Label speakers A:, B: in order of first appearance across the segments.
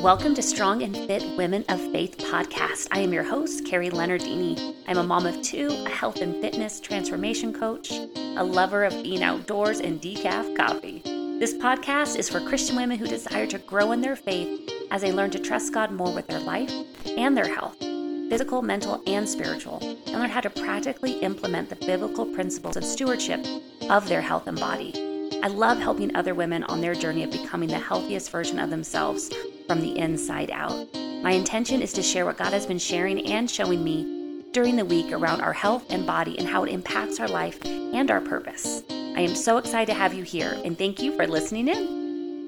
A: Welcome to Strong and Fit Women of Faith podcast. I am your host, Carrie Leonardini. I'm a mom of two, a health and fitness transformation coach, a lover of being outdoors and decaf coffee. This podcast is for Christian women who desire to grow in their faith as they learn to trust God more with their life and their health, physical, mental, and spiritual, and learn how to practically implement the biblical principles of stewardship of their health and body. I love helping other women on their journey of becoming the healthiest version of themselves from the inside out. My intention is to share what God has been sharing and showing me during the week around our health and body and how it impacts our life and our purpose. I am so excited to have you here, and thank you for listening in.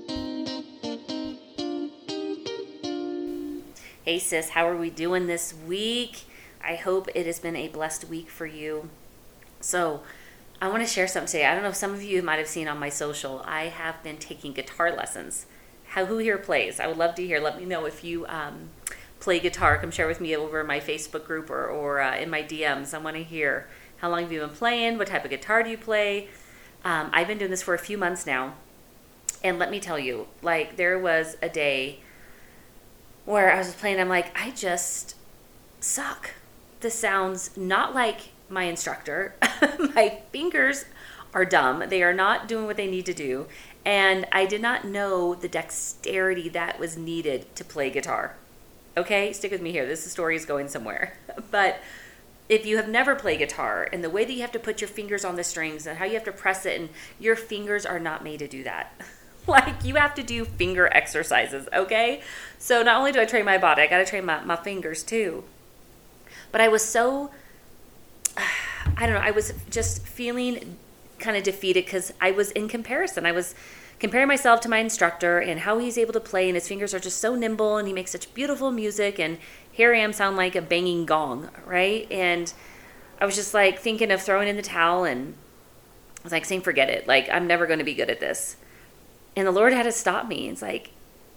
A: Hey sis, how are we doing this week? I hope it has been a blessed week for you. So I want to share something today. I don't know if some of you might have seen on my social, I have been taking guitar lessons. Who here plays? I would love to hear. Let me know if you play guitar. Come share with me over in my Facebook group or in my DMs. I want to hear, how long have you been playing? What type of guitar do you play? I've been doing this for a few months now. And let me tell you, like, there was a day where I was playing, I'm like, I just suck. This sounds not like my instructor. My fingers are dumb. They are not doing what they need to do. And I did not know the dexterity that was needed to play guitar. Okay, stick with me here. This story is going somewhere. But if you have never played guitar and the way that you have to put your fingers on the strings and how you have to press it, and your fingers are not made to do that. Like, you have to do finger exercises, okay? So not only do I train my body, I got to train my fingers too. But I was so, I don't know, I was just feeling kind of defeated because I was in comparison. I was comparing myself to my instructor and how he's able to play, and his fingers are just so nimble and he makes such beautiful music, and here I am sound like a banging gong, right? And I was just like thinking of throwing in the towel, and I was like saying, forget it. Like, I'm never going to be good at this. And the Lord had to stop me. It's like,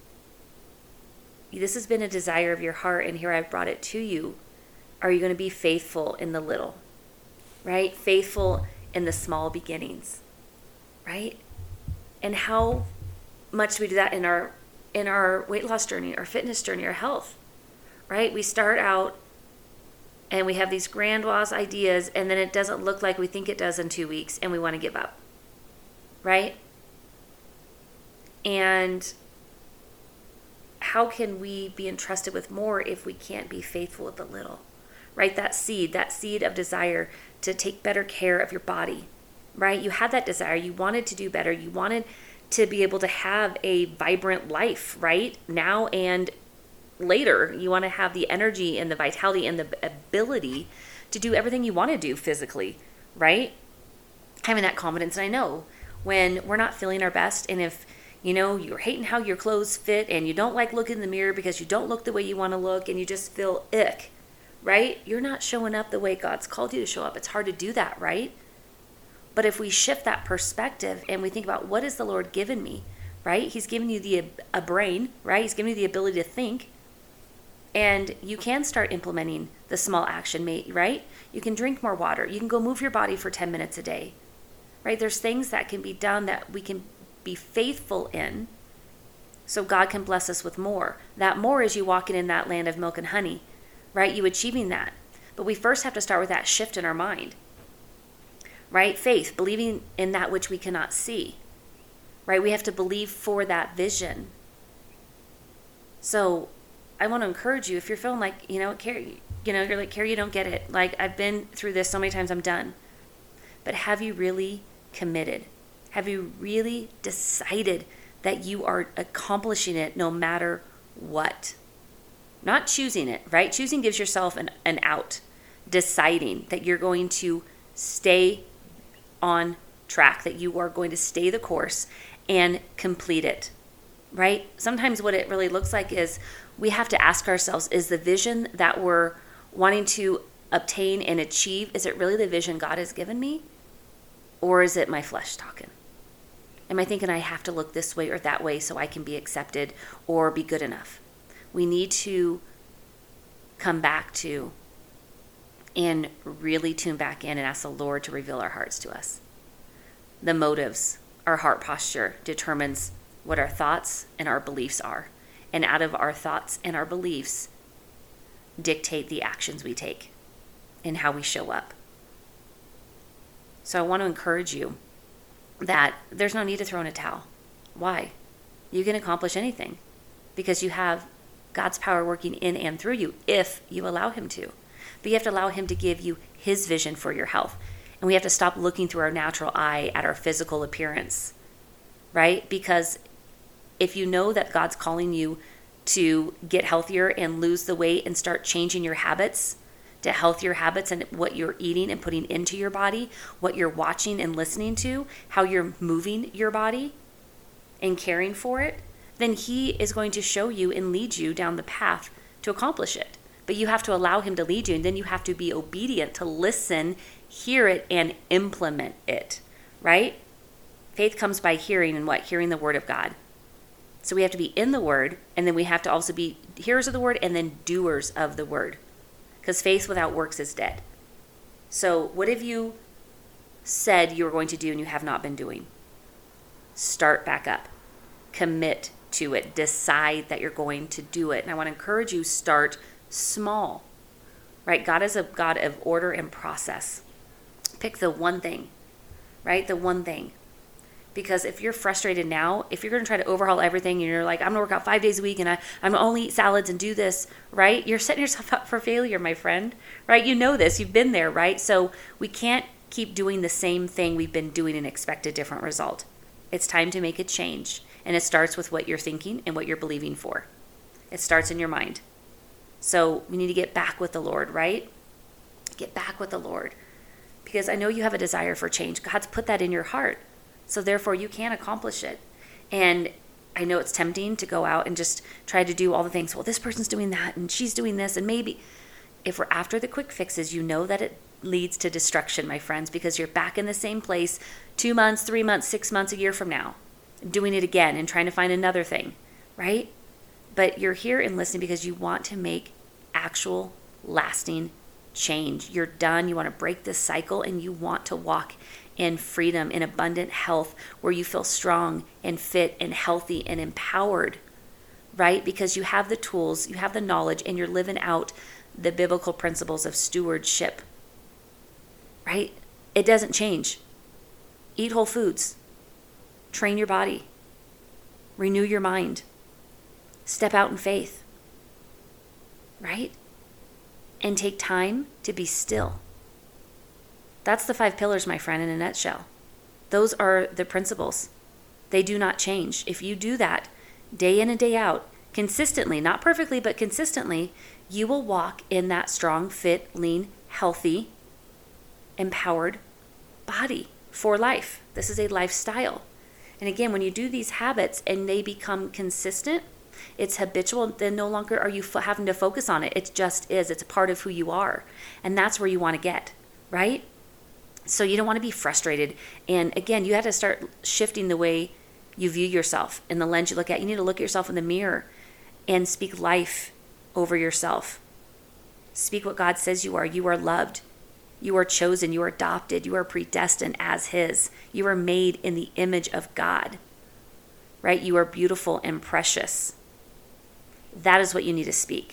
A: this has been a desire of your heart, and here I've brought it to you. Are you going to be faithful in the little, right? Faithful in the small beginnings, right? And how much do we do that in our weight loss journey, our fitness journey, our health, right? We start out and we have these grandiose ideas, and then it doesn't look like we think it does in 2 weeks, and we want to give up, right? And how can we be entrusted with more if we can't be faithful with the little, right? That seed of desire to take better care of your body, right? You had that desire. You wanted to do better. You wanted to be able to have a vibrant life, right? Now and later. You want to have the energy and the vitality and the ability to do everything you want to do physically, right? Having that confidence. And I know when we're not feeling our best, and if you're hating how your clothes fit, and you don't like looking in the mirror because you don't look the way you want to look, and you just feel ick, right? You're not showing up the way God's called you to show up. It's hard to do that, right? But if we shift that perspective and we think about, what has the Lord given me, right? He's given you a brain, right? He's given you the ability to think. And you can start implementing the small action, right? You can drink more water. You can go move your body for 10 minutes a day, right? There's things that can be done that we can be faithful in, so God can bless us with more. That more is you walking in that land of milk and honey, right? You achieving that. But we first have to start with that shift in our mind, right? Faith, believing in that which we cannot see, right? We have to believe for that vision. So I want to encourage you, if you're feeling like, Carrie, you're like, Carrie, you don't get it. Like, I've been through this so many times, I'm done. But have you really committed? Have you really decided that you are accomplishing it no matter what? Not choosing it, right? Choosing gives yourself an out. Deciding that you're going to stay on track, that you are going to stay the course and complete it, right? Sometimes what it really looks like is we have to ask ourselves, is the vision that we're wanting to obtain and achieve, is it really the vision God has given me? Or is it my flesh talking? Am I thinking I have to look this way or that way so I can be accepted or be good enough? We need to come back to and really tune back in and ask the Lord to reveal our hearts to us. The motives, our heart posture determines what our thoughts and our beliefs are. and out of our thoughts and our beliefs dictate the actions we take and how we show up. So I want to encourage you that there's no need to throw in a towel. Why? You can accomplish anything because you have God's power working in and through you if you allow him to. But you have to allow him to give you his vision for your health. And we have to stop looking through our natural eye at our physical appearance, right? Because if you know that God's calling you to get healthier and lose the weight and start changing your habits to healthier habits and what you're eating and putting into your body, what you're watching and listening to, how you're moving your body and caring for it, then he is going to show you and lead you down the path to accomplish it. But you have to allow him to lead you, and then you have to be obedient to listen, hear it, and implement it, right? Faith comes by hearing, and what? Hearing the word of God. So we have to be in the word, and then we have to also be hearers of the word and then doers of the word. Because faith without works is dead. So what have you said you were going to do and you have not been doing? Start back up. Commit to it. Decide that you're going to do it. And I want to encourage you, start small. Right? God is a God of order and process. Pick the one thing. Right? The one thing. Because if you're frustrated now, if you're going to try to overhaul everything and you're like, I'm going to work out 5 days a week and I'm going to only eat salads and do this, right? You're setting yourself up for failure, my friend, right? You know this. You've been there, right? So we can't keep doing the same thing we've been doing and expect a different result. It's time to make a change. And it starts with what you're thinking and what you're believing for. It starts in your mind. So we need to get back with the Lord, right? Get back with the Lord. Because I know you have a desire for change. God's put that in your heart. So therefore, you can accomplish it. And I know it's tempting to go out and just try to do all the things. Well, this person's doing that and she's doing this. And maybe if we're after the quick fixes, you know that it leads to destruction, my friends, because you're back in the same place 2 months, 3 months, 6 months, a year from now, doing it again and trying to find another thing, right? But you're here and listening because you want to make actual lasting change. You're done. You want to break this cycle and you want to walk in freedom, in abundant health, where you feel strong and fit and healthy and empowered, right? Because you have the tools, you have the knowledge, and you're living out the biblical principles of stewardship, right? It doesn't change. Eat whole foods. Train your body. Renew your mind. Step out in faith, right? And take time to be still. That's the 5 pillars, my friend, in a nutshell. Those are the principles. They do not change. If you do that day in and day out, consistently, not perfectly, but consistently, you will walk in that strong, fit, lean, healthy, empowered body for life. This is a lifestyle. And again, when you do these habits and they become consistent, it's habitual, then no longer are you having to focus on it. It just is. It's a part of who you are. And that's where you want to get, right? So you don't want to be frustrated. And again, you have to start shifting the way you view yourself and the lens you look at. You need to look at yourself in the mirror and speak life over yourself. Speak what God says you are. You are loved. You are chosen. You are adopted. You are predestined as His. You are made in the image of God, right? You are beautiful and precious. That is what you need to speak.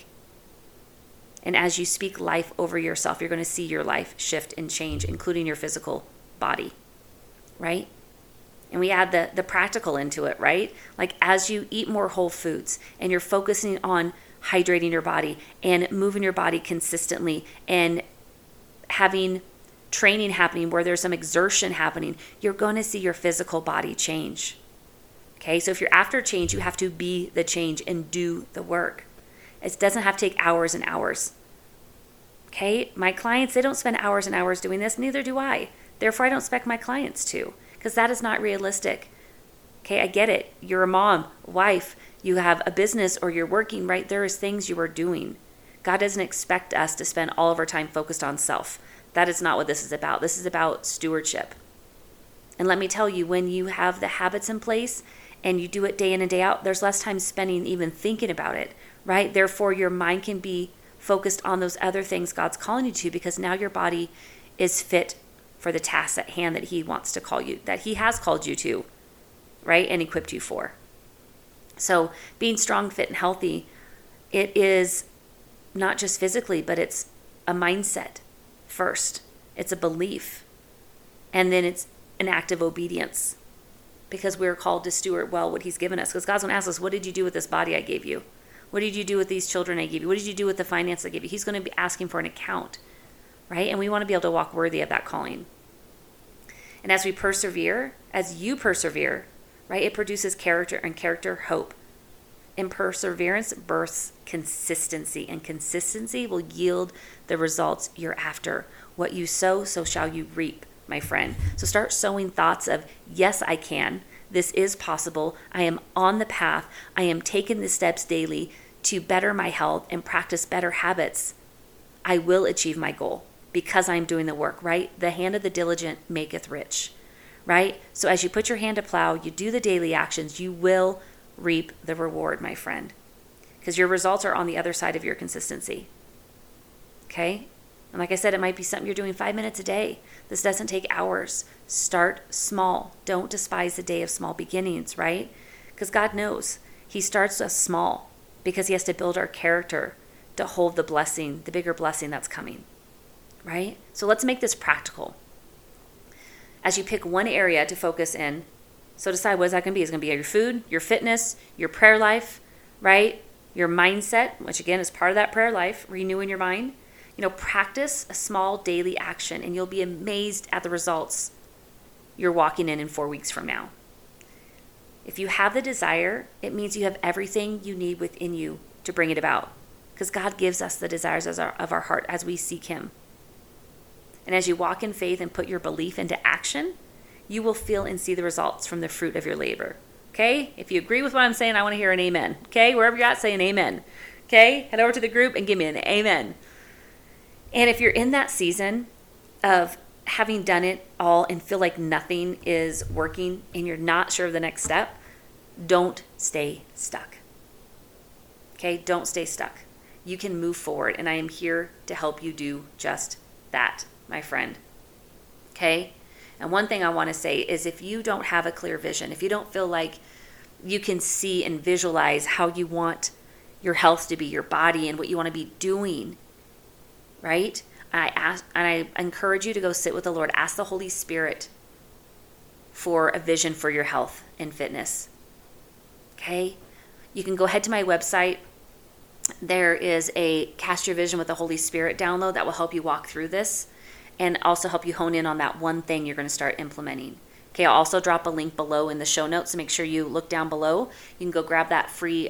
A: And as you speak life over yourself, you're going to see your life shift and change, including your physical body, right? And we add the practical into it, right? Like as you eat more whole foods and you're focusing on hydrating your body and moving your body consistently and having training happening where there's some exertion happening, you're going to see your physical body change. Okay, so if you're after change, you have to be the change and do the work. It doesn't have to take hours and hours. Okay, my clients, they don't spend hours and hours doing this, neither do I. Therefore, I don't expect my clients to, because that is not realistic. Okay, I get it. You're a mom, wife, you have a business, or you're working, right? There is things you are doing. God doesn't expect us to spend all of our time focused on self. That is not what this is about. This is about stewardship. And let me tell you, when you have the habits in place and you do it day in and day out, there's less time spending even thinking about it, right? Therefore, your mind can be focused on those other things God's calling you to, because now your body is fit for the tasks at hand that He wants to call you, that He has called you to, right? And equipped you for. So being strong, fit, and healthy, it is not just physically, but it's a mindset first. It's a belief. And then it's an act of obedience, because we're called to steward well what he's given us. Because God's going to ask us, what did you do with this body I gave you? What did you do with these children I gave you? What did you do with the finance I gave you? He's going to be asking for an account, right? And we want to be able to walk worthy of that calling. And as we persevere, as you persevere, right, it produces character, and character, hope. And perseverance births consistency, and consistency will yield the results you're after. What you sow, so shall you reap, my friend. So start sowing thoughts of, yes, I can. This is possible. I am on the path. I am taking the steps daily to better my health and practice better habits. I will achieve my goal because I'm doing the work, right? The hand of the diligent maketh rich, right? So as you put your hand to plow, you do the daily actions, you will reap the reward, my friend, because your results are on the other side of your consistency. Okay? And like I said, it might be something you're doing 5 minutes a day. This doesn't take hours. Start small. Don't despise the day of small beginnings, right? Because God knows he starts us small because he has to build our character to hold the blessing, the bigger blessing that's coming, right? So let's make this practical. As you pick one area to focus in, so decide what is that going to be. It's going to be your food, your fitness, your prayer life, right? Your mindset, which again is part of that prayer life, renewing your mind. Practice a small daily action and you'll be amazed at the results you're walking in 4 weeks from now. If you have the desire, it means you have everything you need within you to bring it about, because God gives us the desires of our heart as we seek him. And as you walk in faith and put your belief into action, you will feel and see the results from the fruit of your labor. Okay? If you agree with what I'm saying, I want to hear an amen. Okay? Wherever you're at, say an amen. Okay? Head over to the group and give me an amen. And if you're in that season of having done it all and feel like nothing is working and you're not sure of the next step, don't stay stuck. Okay? Don't stay stuck. You can move forward, and I am here to help you do just that, my friend. Okay? And one thing I want to say is, if you don't have a clear vision, if you don't feel like you can see and visualize how you want your health to be, your body, and what you want to be doing, right? I encourage you to go sit with the Lord. Ask the Holy Spirit for a vision for your health and fitness. Okay? You can go ahead to my website. There is a Cast Your Vision with the Holy Spirit download that will help you walk through this, and also help you hone in on that one thing you're going to start implementing. Okay, I'll also drop a link below in the show notes, so make sure you look down below. You can go grab that free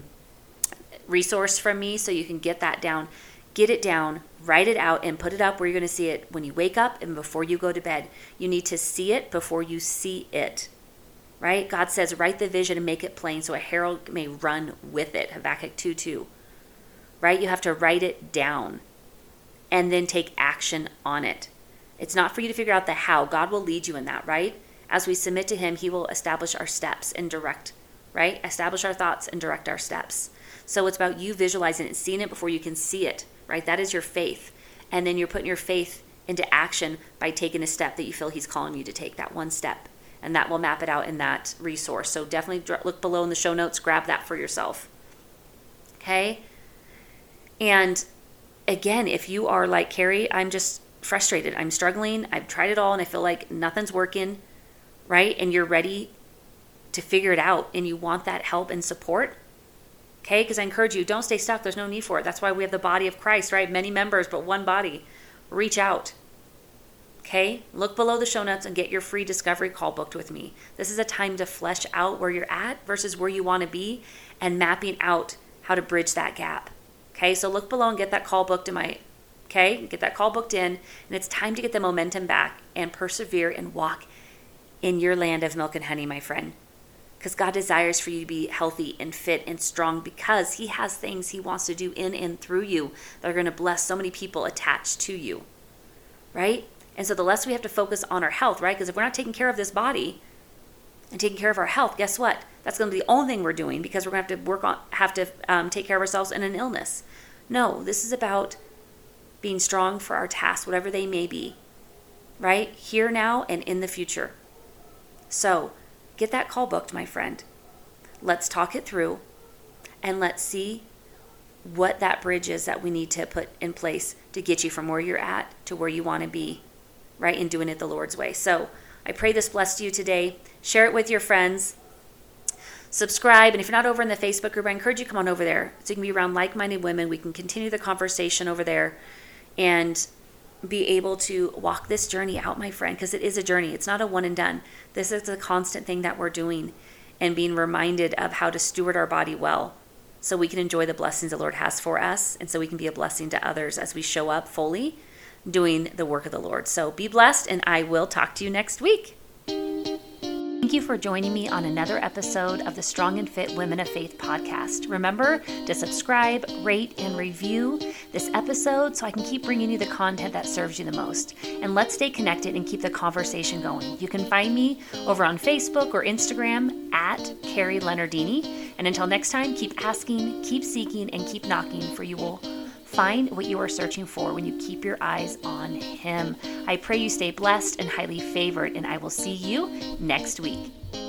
A: resource from me so you can get that down. Get it down, write it out, and put it up where you're going to see it when you wake up and before you go to bed. You need to see it before you see it, right? God says, write the vision and make it plain so a herald may run with it, Habakkuk 2:2, right? You have to write it down and then take action on it. It's not for you to figure out the how. God will lead you in that, right? As we submit to him, he will establish our steps and direct, right? Establish our thoughts and direct our steps. So it's about you visualizing it, seeing it before you can see it, right? That is your faith. And then you're putting your faith into action by taking a step that you feel he's calling you to take, that one step. And that will map it out in that resource. So definitely look below in the show notes, grab that for yourself. Okay? And again, if you are like Carrie, I'm just frustrated. I'm struggling. I've tried it all and I feel like nothing's working, right? And you're ready to figure it out and you want that help and support. Okay? Because I encourage you, don't stay stuck. There's no need for it. That's why we have the body of Christ, right? Many members, but one body. Reach out. Okay? Look below the show notes and get your free discovery call booked with me. This is a time to flesh out where you're at versus where you want to be and mapping out how to bridge that gap. Okay? So look below and get that call booked get that call booked in, and it's time to get the momentum back and persevere and walk in your land of milk and honey, my friend. Because God desires for you to be healthy and fit and strong, because he has things he wants to do in and through you that are going to bless so many people attached to you, right? And so the less we have to focus on our health, right? Because if we're not taking care of this body and taking care of our health, guess what? That's going to be the only thing we're doing, because we're going to have to take care of ourselves in an illness. No, this is about being strong for our tasks, whatever they may be, right? Here now and in the future. So get that call booked, my friend. let's talk it through and let's see what that bridge is that we need to put in place to get you from where you're at to where you want to be, right? And doing it the Lord's way. So I pray this blessed you today. Share it with your friends. Subscribe. And if you're not over in the Facebook group, I encourage you to come on over there so you can be around like-minded women. We can continue the conversation over there and be able to walk this journey out, my friend, because it is a journey. It's not a one and done. This is a constant thing that we're doing and being reminded of how to steward our body well so we can enjoy the blessings the Lord has for us and so we can be a blessing to others as we show up fully doing the work of the Lord. So be blessed, and I will talk to you next week. Thank you for joining me on another episode of the Strong and Fit Women of Faith podcast. Remember to subscribe, rate, and review this episode so I can keep bringing you the content that serves you the most. And let's stay connected and keep the conversation going. You can find me over on Facebook or Instagram at Carrie Leonardini. And until next time, keep asking, keep seeking, and keep knocking, for you will find what you are searching for when you keep your eyes on Him. I pray you stay blessed and highly favored, and I will see you next week.